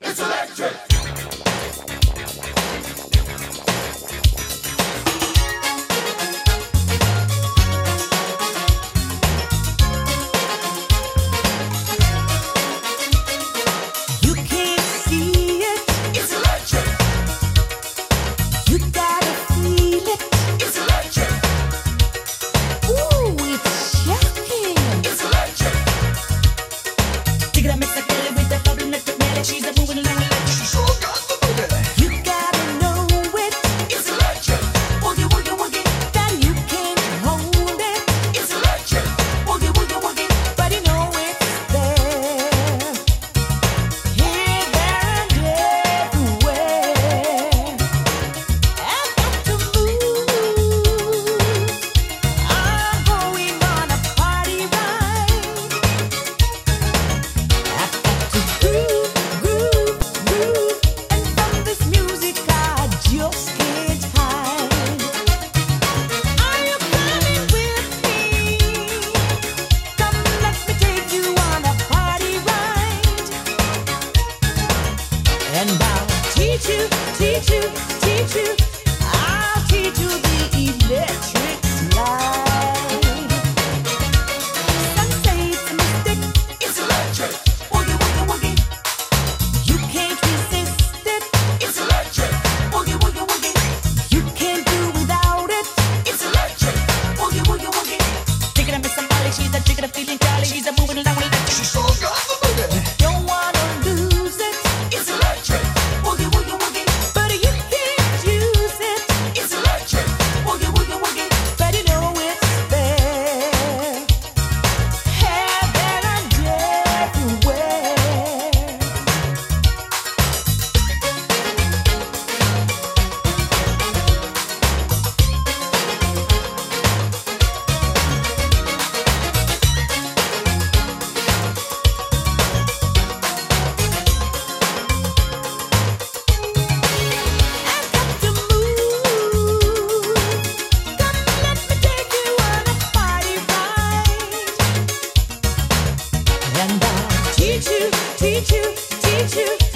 It's electric. You can't see it. It's electric. You gotta feel it. It's electric. Ooh, it's shocking. It's electric. Dig it up, mix it with that bubbling electric melody. She's a moving along electric. She sure got the boogie. You gotta know it. It's electric. Woogie, woogie, woogie. That you can't hold it. It's electric. Woogie, woogie, woogie. But you know it's there. Here, there, and everywhere. I've got to move. I'm going on a party ride. I've got to groove, groove, groove. And from this music I just can't hide. Are you coming with me? Come, let me take you on a party ride. And I'll teach you, teach you, teach you. I'll teach you the electric slide. Some say it's a mystic. It's electric. Woogie, woogie, woogie. You can't resist it. It's electric. Woogie, woogie, woogie. You can't do without it. It's electric. Woogie, woogie, woogie. Take it up, Miss Somebody. She's a chicken, a feeling jolly. She's a moving along with electric. She sure got the boogie. Don't wanna lose it, It's electric. Woogie, woogie, woogie. but you can't use it. It's electric. Woogie, woogie, woogie. But you know it's there. Here, there, and everywhere. I've got to move. Come, let me take you on a party ride. And I'll teach you, teach you, teach you.